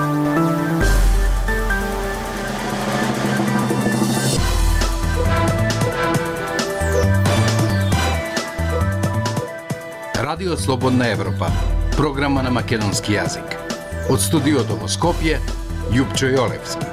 Радио Слободна Европа, програма на македонски јазик. Од студиото во Скопје, Јупчо Јолевски.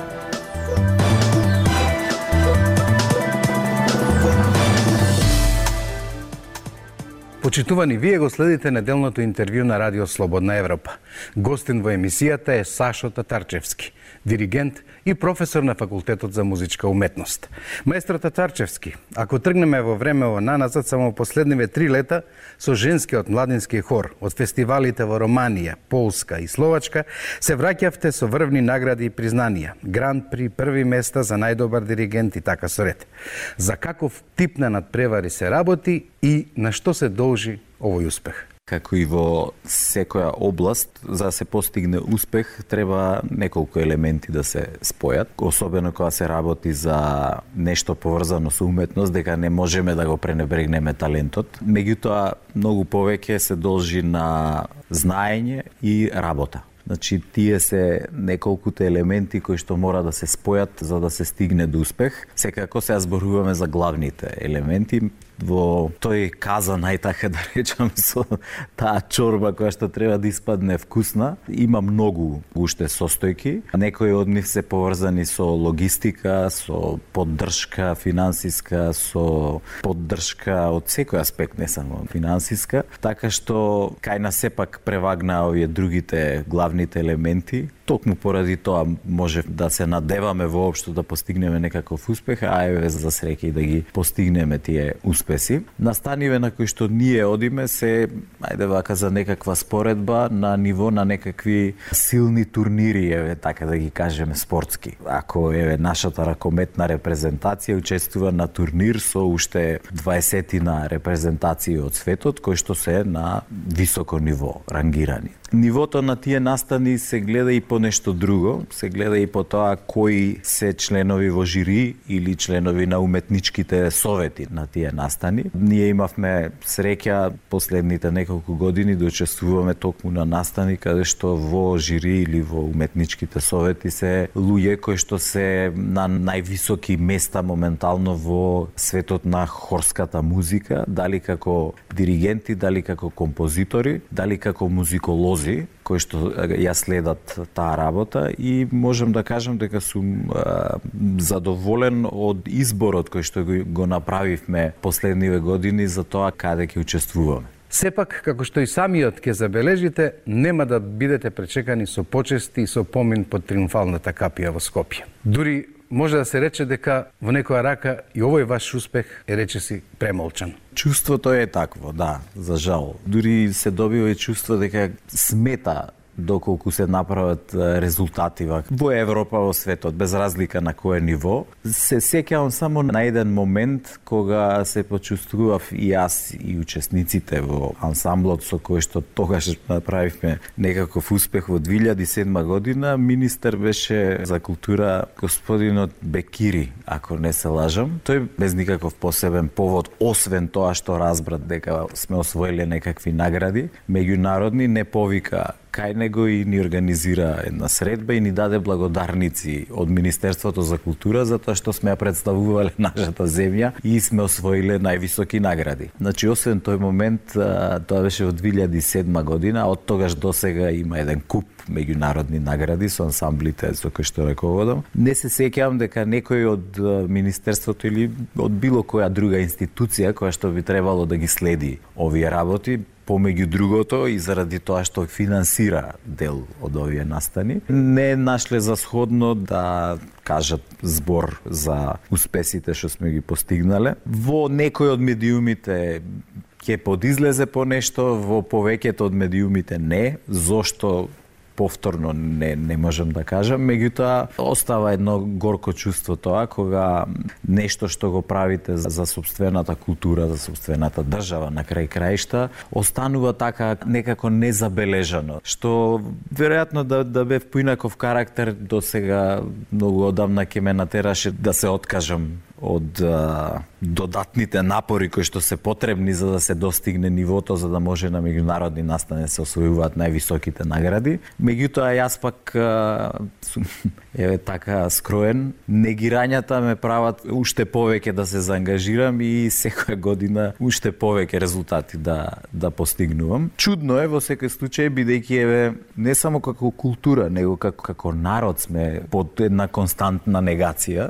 Почитувани, вие го следите неделното интервју на Радио Слободна Европа. Гостин во емисијата е Сашо Татарчевски, диригент и професор на Факултетот за музичка уметност. Маестро Татарчевски, ако тргнеме во време наназад, само последниве 3 лета со женскиот младински хор од фестивалите во Романија, Полска и Словачка, се враќавте со врвни награди и признанија, гран при први места за најдобар диригент и така соред. За каков тип на надпревари се работи и на што се должи овој успех? Како и во секоја област, за да се постигне успех, треба неколку елементи да се спојат. Особено кога се работи за нешто поврзано со уметност, дека не можеме да го пренебрегнеме талентот. Меѓутоа, многу повеќе се должи на знаење и работа. Значи, тие се неколкуте елементи кои што мора да се спојат за да се стигне до успех. Секако се зборуваме за главните елементи. Во тој каза најтака да речам со таа чорба која што треба да испадне вкусна. Има многу уште состојки. Некои од нив се поврзани со логистика, со поддршка финансиска, со поддршка од секој аспект, не само финансиска. Така што кај нас сепак превагна овие другите главните елементи. Токму поради тоа може да се надеваме воопшто да постигнеме некаков успех, а еве за среќа и да ги постигнеме тие успеси. Настаниве на кои што ние одиме се, ајде вака за некаква споредба на ниво на некакви силни турнири, еве така да ги кажеме спортски. Ако еве нашата ракометна репрезентација учествува на турнир со уште 20 репрезентации од светот кои што се на високо ниво рангирани. Нивото на тие настани се гледа и по нешто друго, се гледа и по тоа кои се членови во жири или членови на уметничките совети на тие настани. Ние имавме среќа последните неколку години да учествуваме токму на настани каде што во жири или во уметничките совети се луѓе кои што се на највисоки места моментално во светот на хорската музика, дали како диригенти, дали како композитори, дали како музиколози кои што ја следат таа работа и можам да кажам дека сум задоволен од изборот кој што го направивме последниве години за тоа каде ќе учествуваме. Сепак, како што и самиот ќе забележите, нема да бидете пречекани со почести и со помин под триумфалната капија во Скопје. Дури може да се рече дека во некоја рака и овој ваш успех е речиси премолчан. Чувството е такво, да, за жал. Дури се добива и чувство дека смета доколку се направат резултати во Европа, во светот, без разлика на кое ниво. Се сеќавам само на еден момент кога се почувствував и јас и учесниците во ансамблот со кој што тогаш направивме некаков успех во 2007 година. Министер беше за култура господинот Бекири, ако не се лажам. Тој без никаков посебен повод, освен тоа што разбрат дека сме освоиле некакви награди меѓународни, не повика кај него и ни организира една средба и ни даде благодарници од Министерството за култура за тоа што сме ја представувале нашата земја и сме освоиле највисоки награди. Значи, освен тој момент, тоа беше во 2007 година, од тогаш до сега има еден куп меѓународни награди со ансамблите со кои што раководам. Не се сеќавам дека некој од Министерството или од било која друга институција која што би требало да ги следи овие работи, помеѓу другото и заради тоа што финансира дел од овие настани, не нашле за сходно да кажат збор за успесите што сме ги постигнале. Во некој од медиумите ќе подизлезе по нешто, во повеќето од медиумите не. Зошто? Повторно не можам да кажам, меѓутоа остава едно горко чувство тоа кога нешто што го правите за сопствената култура, за сопствената држава на крај краишта, останува така некако незабележано, што веројатно да бев поинаков карактер до сега многу одамна ќе ме натераше да се откажам од додатните напори кои што се потребни за да се достигне нивото за да може на меѓународни настани се освојуваат највисоките награди. Меѓутоа јас пак сум така скроен, негирањата ме прават уште повеќе да се заангажирам и секоја година уште повеќе резултати да постигнувам. Чудно е во секој случај бидејќи не само како култура, него како народ сме под една константна негација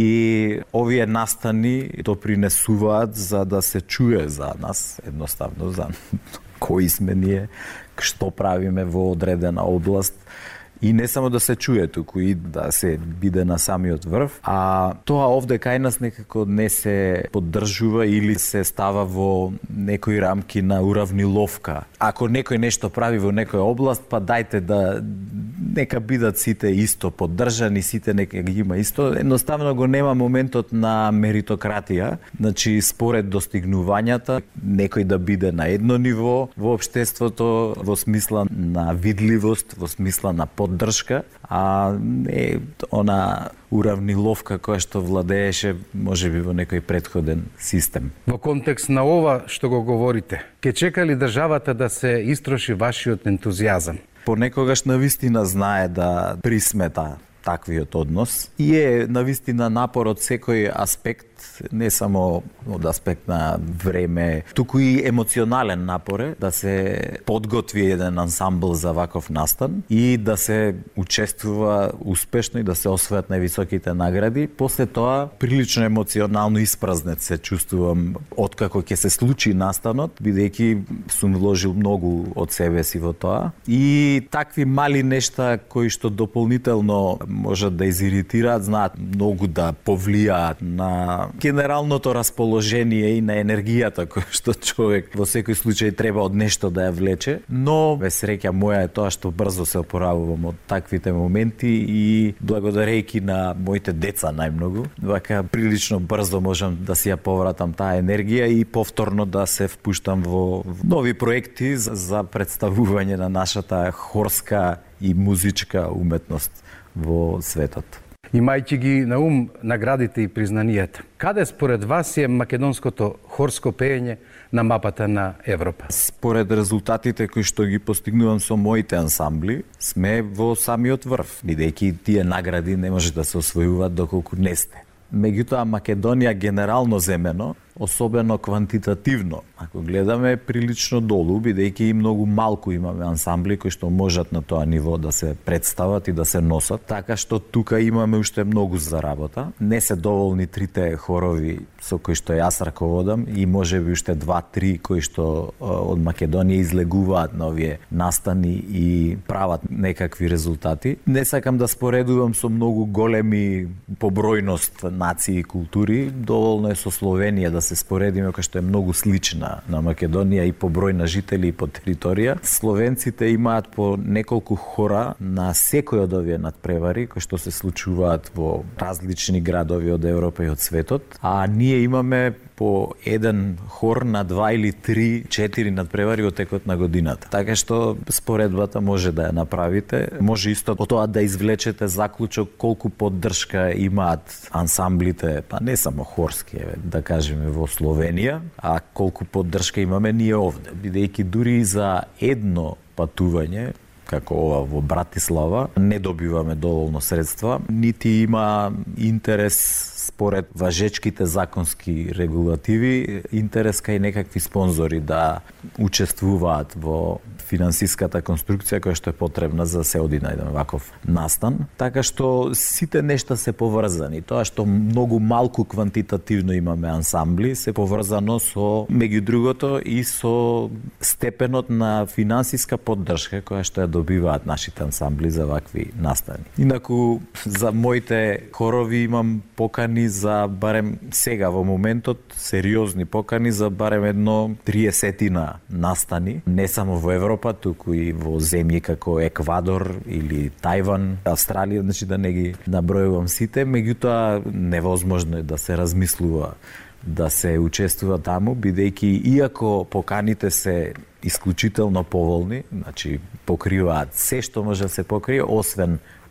и овие настани допринесуваат за да се чуе за нас, едноставно за кои сме ние, што правиме во одредена област. И не само да се чуе туку и да се биде на самиот врв, а тоа овде кај нас некако не се поддржува или се става во некои рамки на уравниловка. Ако некој нешто прави во некоја област, па дајте да нека бидат сите исто поддржани, сите нека ги има исто. Едноставно го нема моментот на меритократија, значи според достигнувањата некој да биде на едно ниво во општеството во смисла на видливост, во смисла на поддршка, а не она уравниловка која што владееше можеби во некој претходен систем. Во контекст на ова што го говорите, ке чека ли државата да се истроши вашиот ентузијазам? Понекогаш навистина знае да присмета таквиот однос и е навистина напор од секој аспект, не само од аспект на време, туку и емоционален напор е да се подготви еден ансамбл за ваков настан и да се учествува успешно и да се освојат највисоките награди. После тоа прилично емоционално испразнет се чувствувам откако ќе се случи настанот, бидејќи сум вложил многу од себе си во тоа и такви мали нешта кои што дополнително можат да изиритираат, знаат многу да повлијаат на генералното расположение и на енергијата која што човек во секој случај треба од нешто да ја влече, но без среќа моја е тоа што брзо се опоравувам од таквите моменти и благодарејќи на моите деца најмногу, вака прилично брзо можам да си ја повратам таа енергија и повторно да се впуштам во нови проекти за представување на нашата хорска и музичка уметност во светот. Имајќи ги на ум наградите и признанијата, каде според вас е македонското хорско пеење на мапата на Европа? Според резултатите кои што ги постигнувам со моите ансамбли, сме во самиот врв, бидејќи тие награди не може да се освојуваат доколку не сте. Меѓутоа Македонија генерално земено, особено квантитативно, ако гледаме прилично долу, бидејќи и многу малку имаме ансамбли кои што можат на тоа ниво да се представат и да се носат, така што тука имаме уште многу за работа. Не се доволни трите хорови со кои што јас раководам и можеби уште 2-3 кои што од Македонија излегуваат на овие настани и прават некакви резултати. Не сакам да споредувам со многу големи по бројност нации и култури, доволно е со Словенија да се споредиме, кој што е многу слична на Македонија и по број на жители и по територија. Словенците имаат по неколку хора на секој од овие надпревари кои што се случуваат во различни градови од Европа и од светот, а ние имаме по еден хор на 2 или 3, 4 надпревари во текот на годината. Така што споредбата може да ја направите, може исто од тоа да извлечете заклучок колку поддршка имаат ансамблите, па не само хорски, да кажеме во Словенија, а колку поддршка имаме ние овде, бидејќи дури и за едно патување како ова во Братислава не добиваме доволно средства, нити има интерес според важечките законски регулативи, интерес кај некакви спонзори да учествуваат во финансиската конструкција која што е потребна за да се оди на еден ваков настан. Така што сите нешта се поврзани. Тоа што многу малку квантитативно имаме ансамбли се поврзано со, меѓу другото, и со степенот на финансиска поддршка која што ја добиваат нашите ансамбли за вакви настани. Инаку за моите хорови имам покани за барем сега во моментот сериозни покани за барем едно 30 настани, не само во Европа, туку и во земји како Еквадор или Тајван, Австралија, значи да не ги набројувам сите, меѓутоа невозможно е да се размислува да се учествува таму, бидејќи иако поканите се исклучително поволни, значи покриваат се што може да се покрие, освен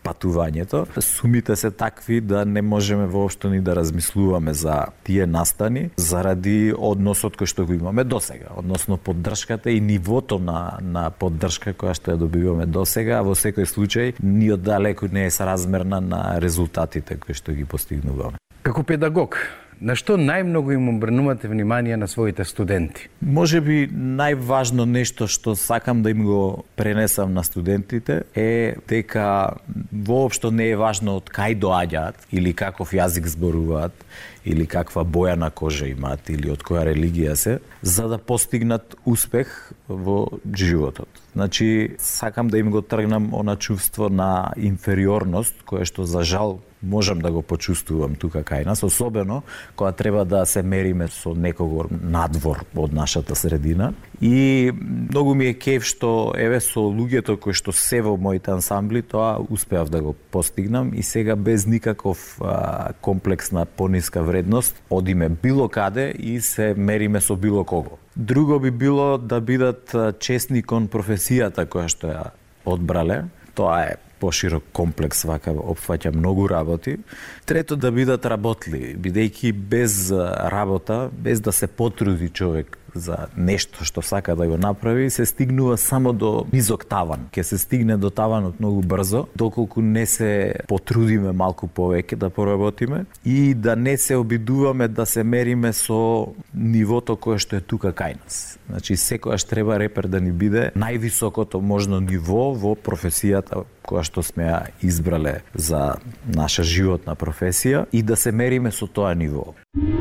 патувањето. Сумите се такви да не можеме воопшто ни да размислуваме за тие настани заради односот кој што го имаме досега, односно поддршката и нивото на поддршка која што ја добиваме досега, во секој случај ни оддалеку не е соразмерна на резултатите кои што ги постигнуваме. Како педагог, на што најмногу им обрнувате внимание на своите студенти? Може би најважно нешто што сакам да им го пренесам на студентите е дека воопшто не е важно од кај доаѓаат или каков јазик зборуваат или каква боја на кожа имаат или од која религија се, за да постигнат успех во животот. Значи, сакам да им го тргнам она чувство на инфериорност, кое што за жал можам да го почувствувам тука кај нас, особено кога треба да се мериме со некого надвор од нашата средина. И многу ми е кеф што еве со луѓето кои што се во моите ансамбли, тоа успеав да го постигнам и сега без никаков комплекс на пониска вредност одиме било каде и се мериме со било кого. Друго би било да бидат честни кон професијата која што ја одбрале. Тоа е поширок комплекс, вака опфаќа многу работи. Трето, да бидат работливи, бидејќи без работа, без да се потруди човек за нешто што сака да го направи, се стигнува само до низок таван. Ке се стигне до таванот многу брзо, доколку не се потрудиме малку повеќе да поработиме и да не се обидуваме да се мериме со нивото кое што е тука кај нас. Значи, секојаш треба репер да ни биде највисокото можно ниво во професијата која што сме ја избрале за наша животна професија и да се мериме со тоа ниво.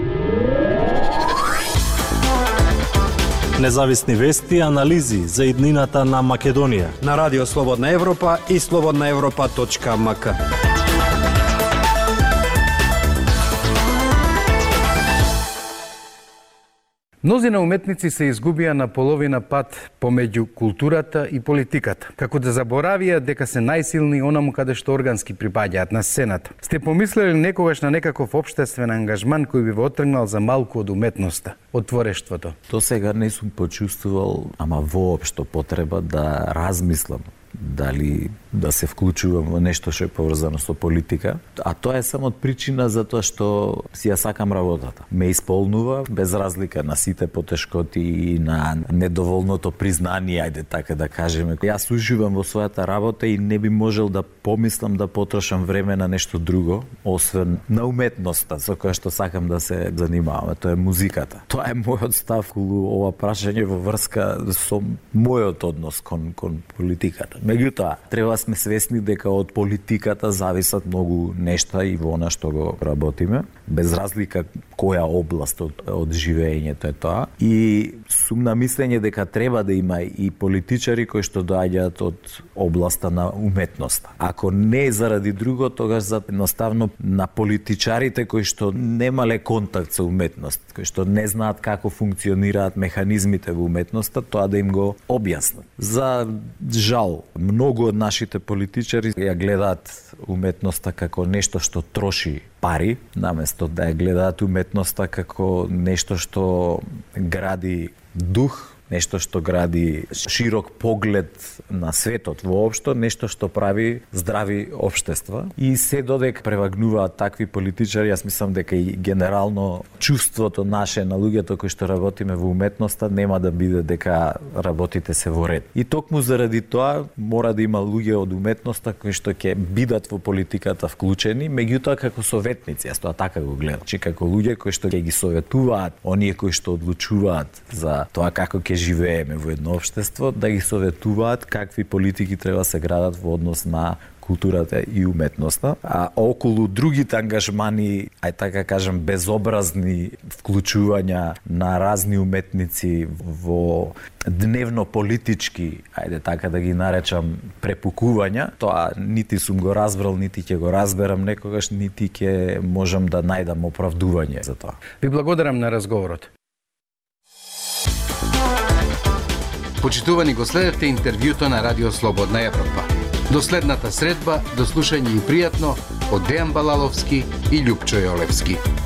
Независни вести и анализи за иднината на Македонија на Радио Слободна Европа и slobodnaevropa.mk. Мнозина уметници се изгубија на половина пат помеѓу културата и политиката, како да заборавија дека се најсилни онаму каде што органски припаѓаат на сцената. Сте помислели некогаш на некаков општествен ангажман кој би ве оттргнал за малку од уметноста, од творештвото? До сега не сум почувствувал, ама воопшто потреба да размислам дали да се вклучувам во нешто што е поврзано со политика, а тоа е само од причина за тоа што си ја сакам работата. Ме исполнува без разлика на сите потешкоти и на недоволното признание, ајде така да кажеме. Јас уживам во својата работа и не би можел да помислам да потрошам време на нешто друго, освен на уметноста со која што сакам да се занимавам, тоа е музиката. Тоа е мојот став околу ова прашање во врска со мојот однос кон политиката. Меѓутоа, треба сме свесни дека од политиката зависат многу нешта и во она што го работиме, без разлика која област од живеењето е тоа. И сум на мислење дека треба да има и политичари кои што доаѓаат од областа на уметноста. Ако не е заради друго, тогаш за едноставно на политичарите кои што немале контакт со уметност, кои што не знаат како функционираат механизмите во уметноста, тоа да им го објаснат. За жал, многу од нашите политичари ја гледаат уметноста како нешто што троши пари, наместо да ја гледаат уметноста како нешто што гради дух, нешто што гради широк поглед на светот воопшто, нешто што прави здрави општества. И се додека превагнуваат такви политичари, јас мислам дека и генерално чувството наше на луѓето кои што работиме во уметноста нема да биде дека работите се во ред. И токму заради тоа мора да има луѓе од уметноста кои што ќе бидат во политиката вклучени, меѓутоа како советници, јас тоа така го гледам. Че како луѓе кои што ќе ги советуваат оние кои што одлучуваат за тоа како ќе живееме во едно општество, да ги советуваат какви политики треба се градат во однос на културата и уметноста, а околу другите ангажмани, ај така кажам, безобразни вклучувања на разни уметници во дневно политички, ајде така да ги наречам, препукувања, тоа нити сум го разбрал, нити ќе го разберам некогаш, нити ќе можам да најдам оправдување за тоа. Ви благодарам на разговорот. Почитувани, го следете интервјуто на Радио Слободна Европа. До следната средба, до слушање и пријатно од Дејан Балаловски и Љупчо Јолевски.